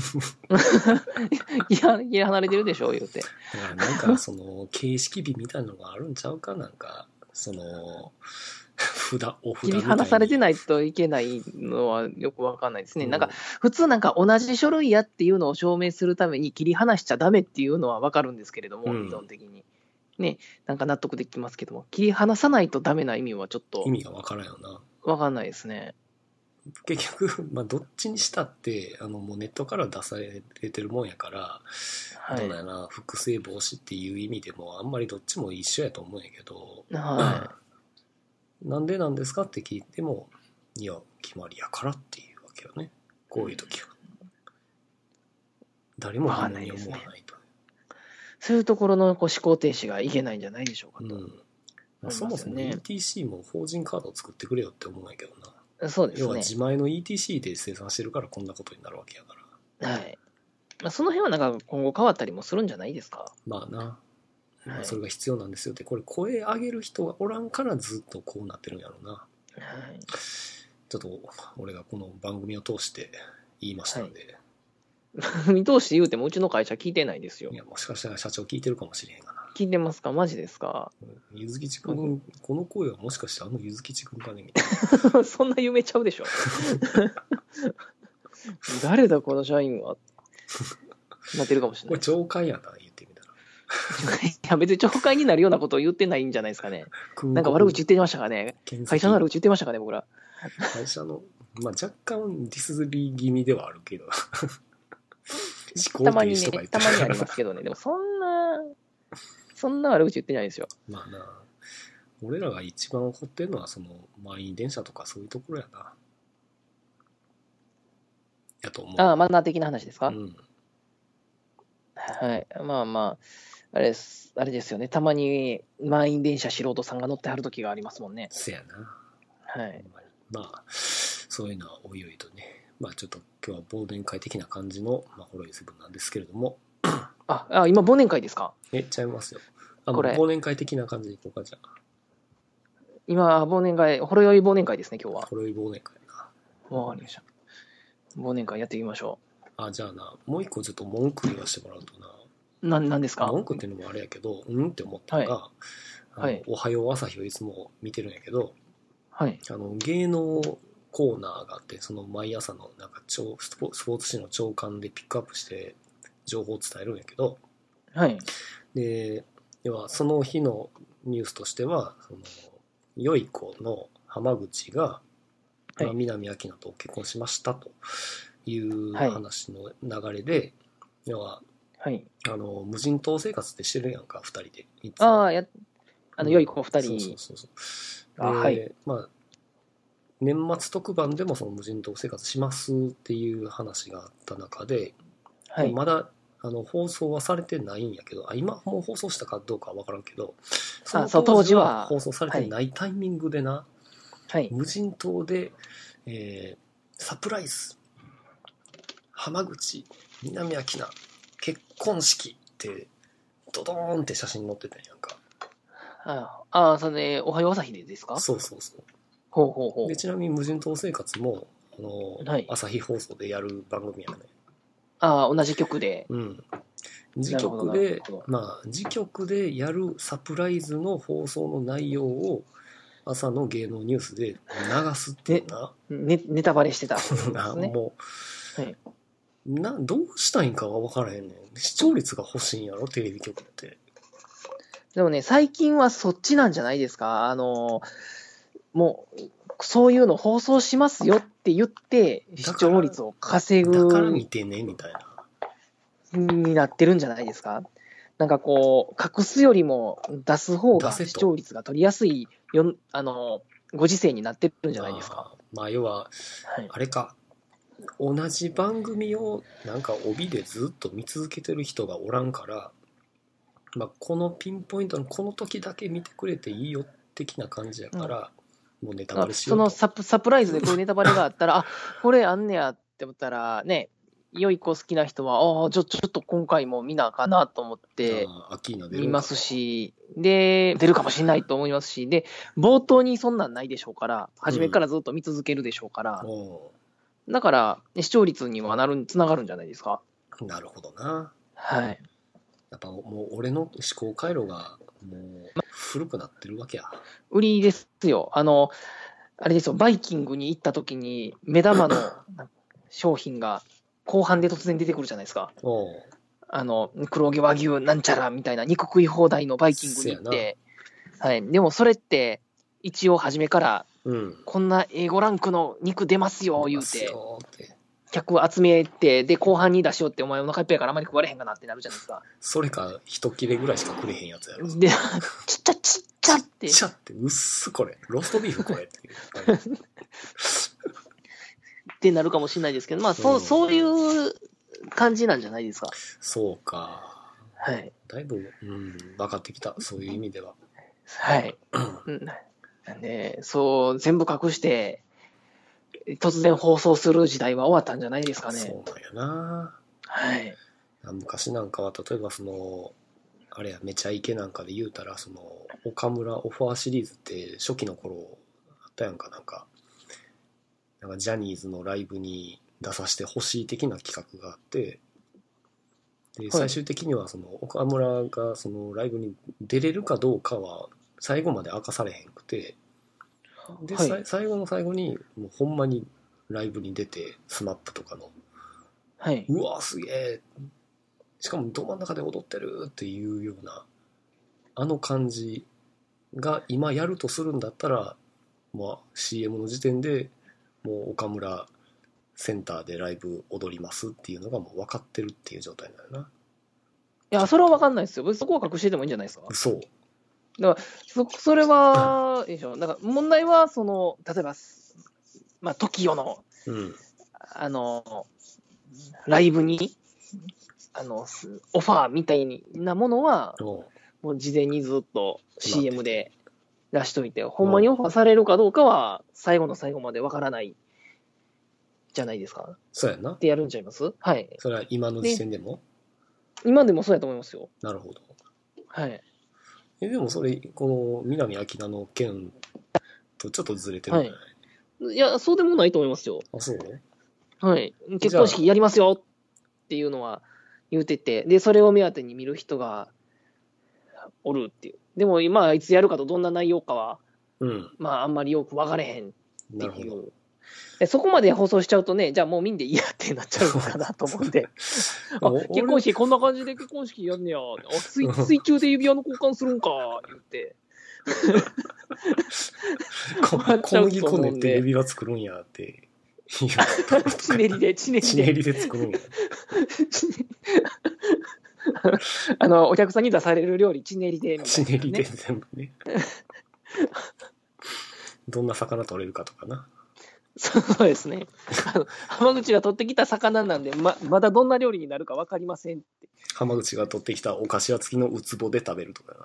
[SPEAKER 2] いや、いや離れてるでしょ、言うて。
[SPEAKER 3] だからなんかその形式美みたいなのがあるんちゃうか、なんかその札お札みたいに
[SPEAKER 2] 切り離されてないといけないのはよくわかんないですね。
[SPEAKER 3] うん
[SPEAKER 2] なんか、普通なんか同じ書類やっていうのを証明するために切り離しちゃダメっていうのはわかるんですけれども、
[SPEAKER 3] うん
[SPEAKER 2] 理論的に。ね、なんか納得できますけども、切り離さないとダメな意味はちょっと
[SPEAKER 3] 意味がわからんよな。
[SPEAKER 2] わかんないですね。
[SPEAKER 3] 結局、まあ、どっちにしたってあのもうネットから出されてるもんやから、
[SPEAKER 2] はい。
[SPEAKER 3] どうだよな、複製防止っていう意味でもあんまりどっちも一緒やと思うんやけど、
[SPEAKER 2] は
[SPEAKER 3] なんでなんですかって聞いても、いや決まりやからっていうわけよね、こういう時は。誰も疑問に思わないと。
[SPEAKER 2] そういうところのこう思考停止がいけないんじゃないでしょうかと。
[SPEAKER 3] うんまあ、そもそも イーティーシー も法人カードを作ってくれよって思うんやけどな。
[SPEAKER 2] そうですね。
[SPEAKER 3] 要は自前の イーティーシー で生産してるからこんなことになるわけやから。
[SPEAKER 2] はい。まあ、その辺はなんか今後変わったりもするんじゃないですか。
[SPEAKER 3] まあな、ま
[SPEAKER 2] はい
[SPEAKER 3] あそれが必要なんですよって、これ声上げる人がおらんからずっとこうなってるんやろうな。
[SPEAKER 2] はい。
[SPEAKER 3] ちょっと俺がこの番組を通して言いましたんで、
[SPEAKER 2] 見通して言うてもうちの会社聞いてないですよ
[SPEAKER 3] い、。やもしかしたら社長聞いてるかもしれへんがな。
[SPEAKER 2] 聞いてますか？マジですか？
[SPEAKER 3] ゆずきちくん、この声はもしかしてあのゆずきちくんかねみたいな。
[SPEAKER 2] そんな夢ちゃうでしょ。誰だこの社員は。なってるかもしれない。
[SPEAKER 3] これ懲戒やな言ってみたら。
[SPEAKER 2] いや別に懲戒になるようなことを言ってないんじゃないですかね。なんか悪口言ってましたかね。会社の悪口言ってましたかね、僕ら。
[SPEAKER 3] 会社の、まあ、若干ディスり気味ではあるけど思考
[SPEAKER 2] たまにね
[SPEAKER 3] 停止とか言っ、て
[SPEAKER 2] たまにありますけどね。でもそんな、そんな悪口言ってないですよ。
[SPEAKER 3] まあな、俺らが一番怒ってるのはその満員電車とかそういうところやな、やと思う。
[SPEAKER 2] ああ、マナー的な話ですか？
[SPEAKER 3] うん
[SPEAKER 2] はい。まあまあ、あれです、あれですよね。たまに満員電車素人さんが乗ってはる時がありますもんね。
[SPEAKER 3] せやな。
[SPEAKER 2] はい。
[SPEAKER 3] まあそういうのはおいおいとね、まあちょっと今日は忘年会的な感じの、まあ、ホロイセブンなんですけれども、
[SPEAKER 2] あ、あ今忘年会ですか？
[SPEAKER 3] えちゃいますよ。あの
[SPEAKER 2] これ
[SPEAKER 3] 忘年会的な感じでいこうか、じゃあ。
[SPEAKER 2] 今、忘年会、ほろ酔い忘年会ですね、今日は。
[SPEAKER 3] ホロイ忘年会な。
[SPEAKER 2] わかりました。忘年会やっていきましょ
[SPEAKER 3] あ、じゃあな、もう一個ちょっと文句言わせてもらうとな、
[SPEAKER 2] う。な、なんですか？
[SPEAKER 3] 文句っていうのもあれやけど、うんって思ったのが、あの
[SPEAKER 2] はい
[SPEAKER 3] おはよう朝日をいつも見てるんやけど、
[SPEAKER 2] はい。
[SPEAKER 3] あの芸能コーナーがあって、その毎朝のなんか超スポスポーツ紙の朝刊でピックアップして情報を伝えるんやけど、
[SPEAKER 2] はい。
[SPEAKER 3] で要はその日のニュースとしては、その良い子の浜口が、
[SPEAKER 2] はい
[SPEAKER 3] まあ南明菜と結婚しましたという
[SPEAKER 2] はい
[SPEAKER 3] 話の流れで、要は
[SPEAKER 2] はい。
[SPEAKER 3] あの無人島生活ってしてるやんか、ふたりでいつも。
[SPEAKER 2] ああ、や、あの、良い子二人。
[SPEAKER 3] そうそうそうそうで、
[SPEAKER 2] あはい
[SPEAKER 3] まあ年末特番でもその無人島生活しますっていう話があった中で、
[SPEAKER 2] はい。
[SPEAKER 3] まだあの放送はされてないんやけど、あ今もう放送したかどうかは分からんけど、その
[SPEAKER 2] そう
[SPEAKER 3] 当時
[SPEAKER 2] 当時は
[SPEAKER 3] は放送されてないタイミングでな、
[SPEAKER 2] はい。
[SPEAKER 3] 無人島で、えーサプライズ浜口南明菜結婚式ってドドーンって写真載ってたんやんか。
[SPEAKER 2] ああ、それで、おはよう朝日でですか？
[SPEAKER 3] そうそうそう。
[SPEAKER 2] ほうほうほう
[SPEAKER 3] で。ちなみに無人島生活もあの、
[SPEAKER 2] はい
[SPEAKER 3] 朝日放送でやる番組やね。
[SPEAKER 2] ああ、同じ曲で。
[SPEAKER 3] うん。自曲
[SPEAKER 2] なる
[SPEAKER 3] で
[SPEAKER 2] ほど、
[SPEAKER 3] まあ、自曲でやるサプライズの放送の内容を朝の芸能ニュースで流すっていうな。
[SPEAKER 2] ね、ネタバレしてたんです
[SPEAKER 3] な
[SPEAKER 2] ね。
[SPEAKER 3] も
[SPEAKER 2] はい、
[SPEAKER 3] う、な、どうしたいんかが分からへんねん。視聴率が欲しいんやろ、テレビ局って。
[SPEAKER 2] でもね、最近はそっちなんじゃないですか。あの、もう、そういうの放送しますよって言って、視聴率を稼ぐ。
[SPEAKER 3] だから見てね、みたいな。
[SPEAKER 2] になってるんじゃないですか。なんかこう、隠すよりも出す方が視聴率が取りやすいよ、あの、ご時世になってるんじゃないですか。
[SPEAKER 3] あまあ、要は、
[SPEAKER 2] はい、
[SPEAKER 3] あれか。同じ番組をなんか帯でずっと見続けてる人がおらんから、まあ、このピンポイントのこの時だけ見てくれていいよ的な感じやから、うん、もうネタバレしようと。
[SPEAKER 2] そのサプ、サプライズでこういうネタバレがあったら、あ、これあんねやって思ったらね、良い子好きな人は、ああ、ちょ、ちょっと今回も見なあかなと思って見ますし、で、出るかもしれないと思いますし、で、冒頭にそんなんないでしょうから、初めからずっと見続けるでしょうから、うん、だから、視聴率にはなる、つながるんじゃないですか。
[SPEAKER 3] なるほどな。
[SPEAKER 2] はい。
[SPEAKER 3] やっぱもう俺の思考回路がもう古くなってるわけや。
[SPEAKER 2] 売りですよ。あの、あれですよ、バイキングに行った時に目玉の商品が、後半で突然出てくるじゃないですか。あの黒毛和牛なんちゃらみたいな肉食い放題のバイキングに行って、はい、でもそれって一応初めから、うん、こんな エーご ランクの肉出ますよ言うて客を集めて、で後半に出しようってお前お腹いっぱいからあまり食われへんかなってなるじゃないですか。
[SPEAKER 3] それか一切れぐらいしかくれへんやつやろ。
[SPEAKER 2] でちっちゃちっちゃって
[SPEAKER 3] ちっちゃってうっすこれローストビーフこれっていう
[SPEAKER 2] ってなるかもしれないですけど、まあ、そう、そういう感じなんじゃないですか。
[SPEAKER 3] そうか。
[SPEAKER 2] はい。
[SPEAKER 3] だいぶ、うん、分かってきた。そういう意味では。
[SPEAKER 2] はい。うん、なんで、そう、全部隠して、突然放送する時代は終わったんじゃないですかね。
[SPEAKER 3] そうなんやな。
[SPEAKER 2] はい。
[SPEAKER 3] 昔なんかは、例えばその、あれや、めちゃイケなんかで言うたら、その、岡村オファーシリーズって初期の頃あったやんか、なんか。なんかジャニーズのライブに出させてほしい的な企画があって、で最終的にはその岡村がそのライブに出れるかどうかは最後まで明かされへんくて、で、はい、最後の最後にもうほんまにライブに出てスマップとかの、
[SPEAKER 2] はい、
[SPEAKER 3] うわすげえ、しかもど真ん中で踊ってるっていうようなあの感じが今やるとするんだったら、まあ シーエム の時点でもう岡村センターでライブ踊りますっていうのがもう分かってるっていう状態なんだよな。
[SPEAKER 2] いや、それは分かんないですよ。そこは隠しててもいいんじゃないですか。
[SPEAKER 3] そう。
[SPEAKER 2] だから、そ、それは、いいでしょ。だから問題は、その、例えば、まあ、トキオの、うん、あの、ライブに、あの、オファーみたいなものは、もう事前にずっと シーエム で出しといて、ほんまにオファーされるかどうかは、最後の最後まで分からないじゃないですか。
[SPEAKER 3] そうやな。
[SPEAKER 2] ってやるんちゃいます？はい。
[SPEAKER 3] それは今の時点でも？
[SPEAKER 2] 今でもそうやと思いますよ。
[SPEAKER 3] なるほど。
[SPEAKER 2] はい。
[SPEAKER 3] え、でもそれ、この南明菜の件とちょっとずれてるんじゃない？
[SPEAKER 2] はい。いや、そうでもないと思いますよ。
[SPEAKER 3] あ、そう？
[SPEAKER 2] はい。結婚式やりますよっていうのは言うてて、で、それを目当てに見る人がおるっていう。でも今、いつやるかとどんな内容かは、うん、まあ、あんまりよく分かれへんっていう。なるほど。そこまで放送しちゃうとね、じゃあもう見んでいいやってなっちゃうのかなと思うんで。あ、結婚式こんな感じで結婚式やんねや。あ、水、水中で指輪の交換するんか、言って。
[SPEAKER 3] 小麦粉練って指輪作るんやって。
[SPEAKER 2] チネリで、チネリで。
[SPEAKER 3] チネリで作るんや。
[SPEAKER 2] あの、お客さんに出される料理、チネリで、ね。
[SPEAKER 3] チネリで全部ね。どんな魚取れるかとかな。
[SPEAKER 2] そうですね。あの浜口が取ってきた魚なんで、ま、まだどんな料理になるか分かりませんって。
[SPEAKER 3] 浜口が取ってきたお菓子は付きのウツボで食べるとか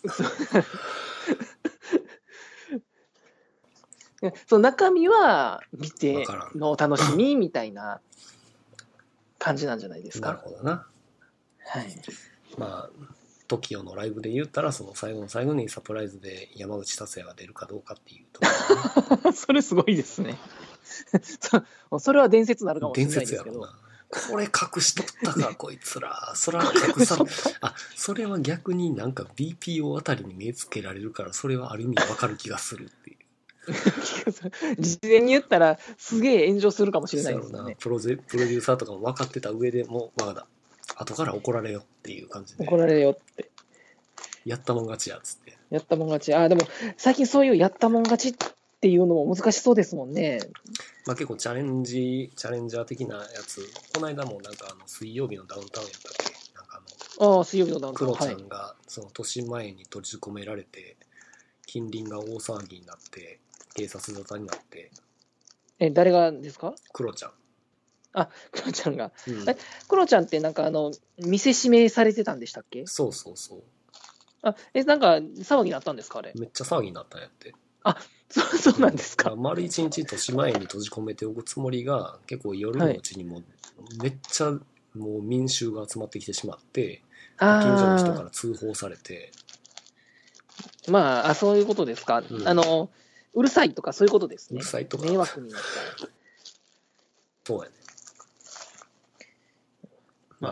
[SPEAKER 2] な。その中身は見てのお楽しみみたいな感じなんじゃないですか。
[SPEAKER 3] なるほどな。
[SPEAKER 2] はい。
[SPEAKER 3] まあトキオのライブで言ったらその最後の最後にサプライズで山口達也が出るかどうかっていうところ、ね、
[SPEAKER 2] それすごいですねそ。それは伝説になるかもしれないですけど。
[SPEAKER 3] 伝説やろな。これ隠しとったかこいつら。そら隠さあ、それは逆になんか ビーピーオー あたりに目つけられるからそれはある意味わかる気がするっていう。
[SPEAKER 2] 事前に言ったらすげえ炎上するかもしれないですよね。
[SPEAKER 3] プロゼプロデューサーとかも分かってた上でもうまだ後から怒られよっていう感じで。
[SPEAKER 2] 怒られよって。
[SPEAKER 3] やったもん勝ちやっつって。
[SPEAKER 2] やったもん勝ち。ああ、でも最近そういうやったもん勝ちっていうのも難しそうですもんね。
[SPEAKER 3] まあ結構チャレンジ、チャレンジャー的なやつ、この間もなんかあの水曜日のダウンタウンやったっけなんかあの、
[SPEAKER 2] ああ、水曜日のダウンタウン。
[SPEAKER 3] クロちゃんがその年前に閉じ込められて、近隣が大騒ぎになって、警察沙汰になって。
[SPEAKER 2] え、誰がですか？
[SPEAKER 3] クロちゃん。
[SPEAKER 2] あ、クロちゃんが。
[SPEAKER 3] うん、
[SPEAKER 2] え、クロちゃんってなんかあの、見せしめされてたんでしたっけ？
[SPEAKER 3] そうそうそう。
[SPEAKER 2] あ、え、なんか騒ぎになったんですかあれ？
[SPEAKER 3] めっちゃ騒ぎになったんやって。
[SPEAKER 2] あ、そう、そうなんですか。
[SPEAKER 3] 丸一日年前に閉じ込めておくつもりが、結構夜のうちにもめっちゃもう民衆が集まってきてしまって、
[SPEAKER 2] はい、
[SPEAKER 3] 近所の人から通報されて。
[SPEAKER 2] まあ、あ、そういうことですか。うん、あの、うるさいとかそういうことですね。
[SPEAKER 3] うるさいとか。
[SPEAKER 2] 迷惑になった。
[SPEAKER 3] そうやね。まあ、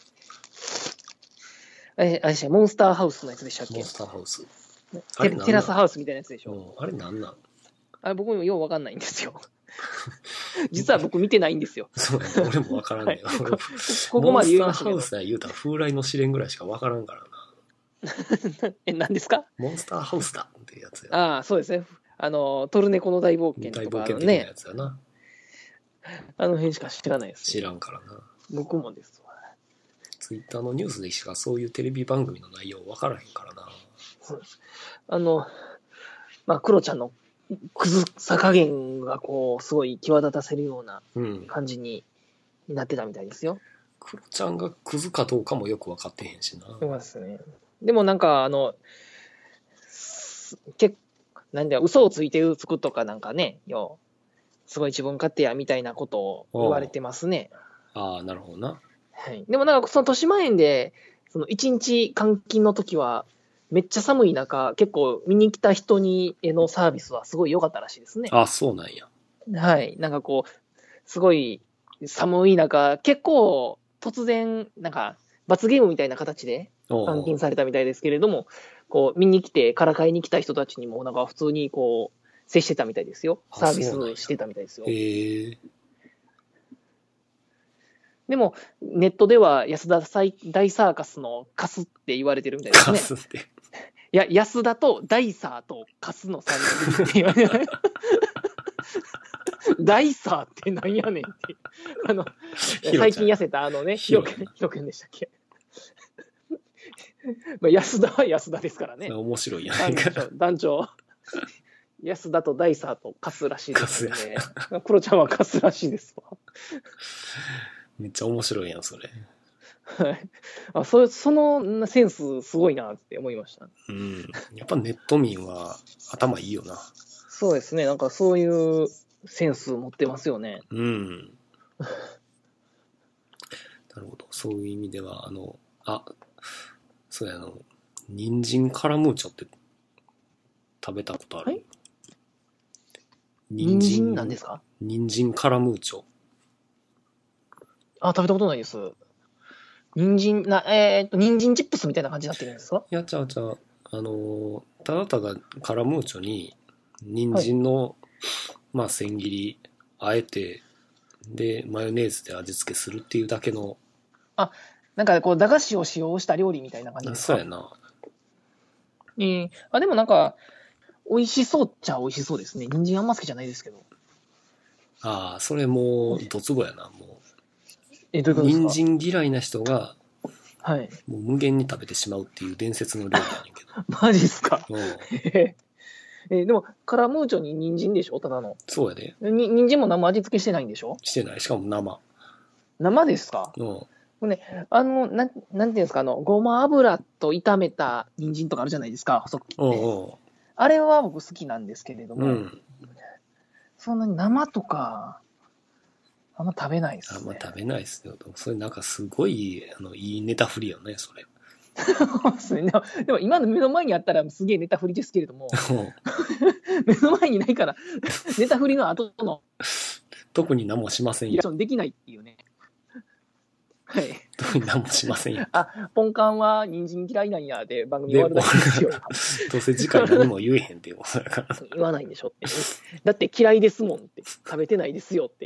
[SPEAKER 2] え、あれでした、モンスターハウスのやつでしたっけ？
[SPEAKER 3] モンスターハウス。
[SPEAKER 2] テ, テラスハウスみたいなやつでしょ。
[SPEAKER 3] うん、あれなんなん？
[SPEAKER 2] あれ僕もようわかんないんですよ。実は僕見てないんですよ。
[SPEAKER 3] そうやね。俺もわからんねよ。はい、こ,
[SPEAKER 2] ここまで言いましたけど。
[SPEAKER 3] モンスターハウスは言うたら風来の試練ぐらいしかわからんから
[SPEAKER 2] な。え、何ですか？
[SPEAKER 3] モンスターハウスだってやつや。
[SPEAKER 2] ああ、そうですね。あの、トルネコの大冒険とか、ね。
[SPEAKER 3] 大冒険的なやつやな。
[SPEAKER 2] あの辺しか知らないです、ね。
[SPEAKER 3] 知らんからな。
[SPEAKER 2] 僕もですわ。
[SPEAKER 3] ツイッターのニュースでしかそういうテレビ番組の内容分からへんからな。
[SPEAKER 2] そうです。あの、まあ、クロちゃんのクズさ加減がこう、すごい際立たせるような感じになってたみたいですよ。
[SPEAKER 3] クロちゃんがクズかどうかもよく分かってへんしな。
[SPEAKER 2] そうですね。でもなんか、あの、結なんで嘘をついてるつくとかなんかね、よすごい自分勝手やみたいなことを言われてますね。
[SPEAKER 3] ああ、なるほどな。
[SPEAKER 2] はい。でもなんかその豊島園で、その一日監禁の時は、めっちゃ寒い中、結構見に来た人にへのサービスはすごい良かったらしいですね。
[SPEAKER 3] あ、そうなんや。
[SPEAKER 2] はい。なんかこう、すごい寒い中、結構突然、なんか罰ゲームみたいな形で監禁されたみたいですけれども、こう見に来てからかいに来た人たちにもなんか普通にこう接してたみたいですよ。サービスしてたみたいですよ。
[SPEAKER 3] へー。
[SPEAKER 2] でもネットでは安田大サーカスのカスって言われてるみたいですね。
[SPEAKER 3] カスって。
[SPEAKER 2] いや、安田と大サーとカスのさんにんって言われてる。大サーってなんやねんって。あの、最近痩せたあのね、ヒロ君、ヒロ君でしたっけ。まあ安田は安田ですからね。
[SPEAKER 3] 面白いやないか。
[SPEAKER 2] 団長。安田と大サーとカスらしいですね。クロちゃんはカスらしいですわ。
[SPEAKER 3] めっちゃ面白いやん、それ。
[SPEAKER 2] はい。あ、そ、そのセンスすごいなって思いました。
[SPEAKER 3] うん。やっぱネット民は頭いいよな。
[SPEAKER 2] そうですね。なんかそういうセンス持ってますよね。
[SPEAKER 3] うん。なるほど。そういう意味では、あの、あ、そうや、あの、人参カラムーチョって食べたことある？はい、
[SPEAKER 2] 人参なんですか？
[SPEAKER 3] 人参カラムーチョ。
[SPEAKER 2] あ、食べたことないです。人参な、えー、っと、人参チップスみたいな感じになってるんですか？
[SPEAKER 3] いや、ちゃうちゃう。あの、ただただカラムーチョに、人参の、はい、まあ、千切り、あえて、で、マヨネーズで味付けするっていうだけの。
[SPEAKER 2] あ、なんかこう、駄菓子を使用した料理みたいな感じですか？
[SPEAKER 3] そうやな。
[SPEAKER 2] えー、あ、でもなんか、美味しそうっちゃ美味しそうですね。人参あんま好きじゃないですけど。
[SPEAKER 3] ああ、それもう、ドツボやな、もう。
[SPEAKER 2] え、どういうことですか？
[SPEAKER 3] 人参嫌いな人が、
[SPEAKER 2] はい。
[SPEAKER 3] もう無限に食べてしまうっていう伝説の料理やねんけど。
[SPEAKER 2] マジっすか？
[SPEAKER 3] うん。
[SPEAKER 2] えー、でも、カラムーチョに人参でしょ？ただの。
[SPEAKER 3] そうやで。
[SPEAKER 2] に人参も生味付けしてないんでしょ？
[SPEAKER 3] してない。しかも生。
[SPEAKER 2] 生ですか？
[SPEAKER 3] うん。
[SPEAKER 2] ね、あの、なん、なんていうんですか、あの、ごま油と炒めた人参とかあるじゃないですか、細く切って。
[SPEAKER 3] おうおう。
[SPEAKER 2] あれは僕好きなんですけれども、
[SPEAKER 3] うん、
[SPEAKER 2] そんなに生とか、あんま食べないですね。
[SPEAKER 3] あんま食べないですよ。それなんかすごい、あの、いいネタ振りよね、それ。
[SPEAKER 2] でも、でも今の目の前にあったらすげえネタ振りですけれども、目の前にないから、ネタ振りの後の
[SPEAKER 3] 特に何もしませんよ。
[SPEAKER 2] リアクションできないっていうね。はい。
[SPEAKER 3] 特に何もしませんよ。
[SPEAKER 2] あ、ポンカンは人参嫌いなんやで番組終わるだけですよ。
[SPEAKER 3] どうせ次回何も言えへんっていうことだから。
[SPEAKER 2] 言わないんでしょって、ね。だって嫌いですもんって。食べてないですよって。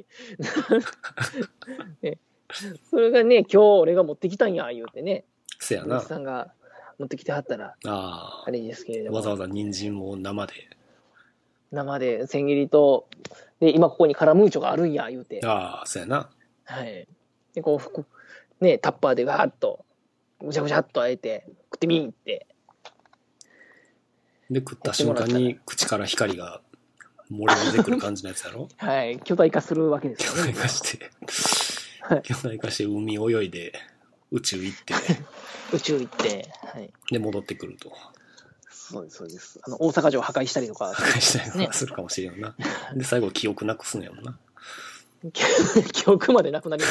[SPEAKER 2] ね、それがね、今日俺が持ってきたんや言うてね。
[SPEAKER 3] せやな。
[SPEAKER 2] さんが持ってきてはったら、ああれですけれども。
[SPEAKER 3] わざわざ人参を生で。
[SPEAKER 2] 生で千切りと、で、今ここにカラムーチョがあるんや言うて。
[SPEAKER 3] ああ、そうやな。
[SPEAKER 2] はい。で、こう、ね、タッパーでガーッと、ぐちゃぐちゃっとあえて、食ってみーって。
[SPEAKER 3] で、食った瞬間に口から光が漏れ出てくる感じのやつやろ。
[SPEAKER 2] はい。巨大化するわけですよね。
[SPEAKER 3] 巨大化して、巨大化して海泳いで、宇宙行って。
[SPEAKER 2] 宇宙行って、はい。
[SPEAKER 3] で、戻ってくると。
[SPEAKER 2] そうです、そうです。あの、大阪城破壊したりとか、
[SPEAKER 3] 破壊したりとかするかもしれんよな。で、最後記憶なくすのやもんな。
[SPEAKER 2] 記憶までなくなります。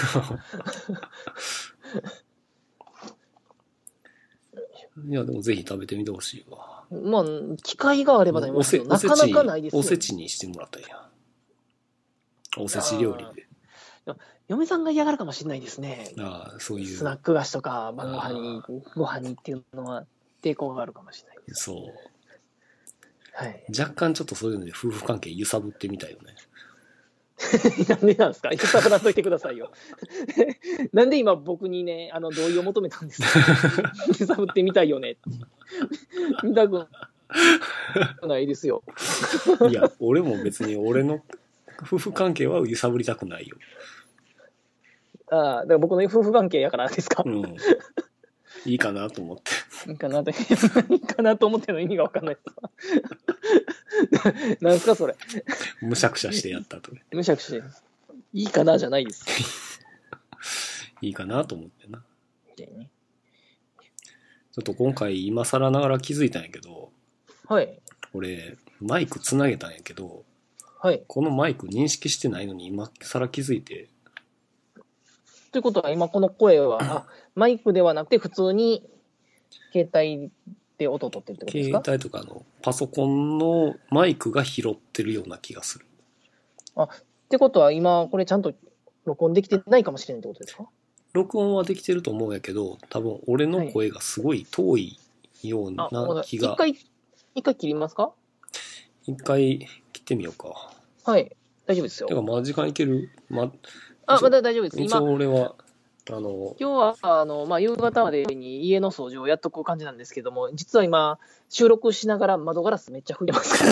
[SPEAKER 3] いや、でもぜひ食べてみてほしいわ。
[SPEAKER 2] まあ、機会があれば食べますけど、なかなかないですよ。
[SPEAKER 3] おせちにしてもらったらいいや。おせち料理で。
[SPEAKER 2] 嫁さんが嫌がるかもしれないですね。
[SPEAKER 3] ああ、そういう。
[SPEAKER 2] スナック菓子とか晩ご飯に、ご飯にっていうのは抵抗があるかもしれないです。
[SPEAKER 3] そう。
[SPEAKER 2] はい。
[SPEAKER 3] 若干ちょっとそういうので夫婦関係揺さぶってみたいよね。
[SPEAKER 2] なんでなんですか？揺さぶらんといてくださいよ。なんで今僕にね、あの同意を求めたんですか？揺さぶってみたいよね。見たくないですよ。
[SPEAKER 3] いや、俺も別に俺の夫婦関係は揺さぶりたくないよ。
[SPEAKER 2] ああ、だから僕の夫婦関係やからですか？
[SPEAKER 3] うん。いいかなと思って。
[SPEAKER 2] いいかなと、いいかなと思っての意味が分かんないです。なんですかそれ。
[SPEAKER 3] むしゃくしゃしてやったとね。
[SPEAKER 2] むしゃくしゃして。いいかなじゃないです。
[SPEAKER 3] いいかなと思ってな。
[SPEAKER 2] ね、
[SPEAKER 3] ちょっと今回今更ながら気づいたんやけど、
[SPEAKER 2] はい。
[SPEAKER 3] 俺マイクつなげたんやけど、
[SPEAKER 2] はい。
[SPEAKER 3] このマイク認識してないのに今更気づいて。
[SPEAKER 2] ということは今この声はあマイクではなくて普通に携帯で音を取ってるってことですか？
[SPEAKER 3] 携帯とかのパソコンのマイクが拾ってるような気がする。
[SPEAKER 2] あ、ってことは今これちゃんと録音できてないかもしれないってことですか？
[SPEAKER 3] 録音はできてると思うんやけど、多分俺の声がすごい遠いような気が。
[SPEAKER 2] 一回一回切りますか？
[SPEAKER 3] 一回切ってみようか。
[SPEAKER 2] はい、大丈夫ですよ。
[SPEAKER 3] てかまあ時間いける。ま
[SPEAKER 2] あ、まだ大丈夫です。
[SPEAKER 3] 一応俺はあの
[SPEAKER 2] 今日はあの、まあ、夕方までに家の掃除をやっとく感じなんですけども、実は今収録しながら窓ガラスめっちゃ拭いてますから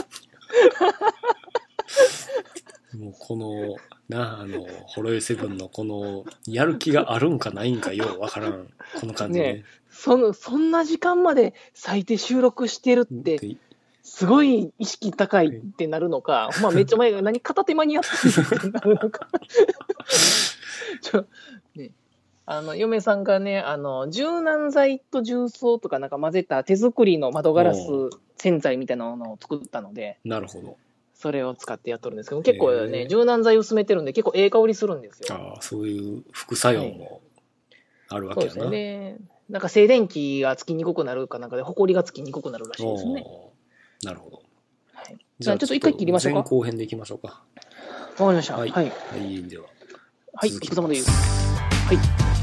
[SPEAKER 3] もうこのなあのホロヨイセブンのこのやる気があるんかないんかようわからんこの感じ ね, ね
[SPEAKER 2] そのそんな時間まで割いて収録してるってすごい意識高いってなるのか、まあめっちゃ前が何片手間にやってるってなるのかちょ、ね、あの嫁さんがね、あの柔軟剤と重曹とかなんか混ぜた手作りの窓ガラス洗剤みたいなのを作ったので、
[SPEAKER 3] なるほど、
[SPEAKER 2] それを使ってやっとるんですけど、結構ね、柔軟剤薄めてるんで結構ええ香りするんですよ。
[SPEAKER 3] ああ、そういう副作用もあるわけやな。
[SPEAKER 2] そうですね。なんか静電気がつきにくくなるかなんかで、ほこりがつきにくくなるらしいですね。
[SPEAKER 3] なるほど。
[SPEAKER 2] はい、じゃあちょっと一回切りましょうか。
[SPEAKER 3] 前後編でいきましょうか。
[SPEAKER 2] わかりました。
[SPEAKER 3] はい。
[SPEAKER 2] はい。
[SPEAKER 3] はい、では。
[SPEAKER 2] はい、いくつもで言う。はい。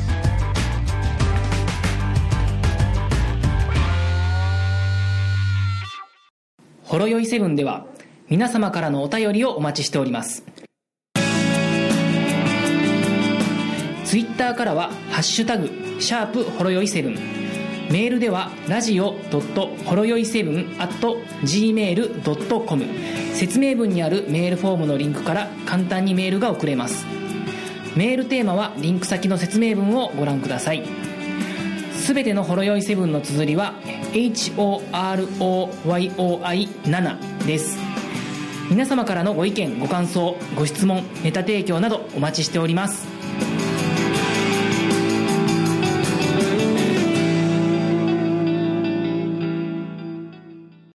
[SPEAKER 1] ほろよいセブンでは皆様からのお便りをお待ちしております。ツイッターからはハッシュタグシャープほろよいセブン、メールではラジオドットほろよいセブンアットジーメールドットコム、説明文にあるメールフォームのリンクから簡単にメールが送れます。メールテーマはリンク先の説明文をご覧ください。すべてのほろよいセブンの綴りは エイチオーアールオーワイオーアイセブン です。皆様からのご意見ご感想ご質問ネタ提供などお待ちしております。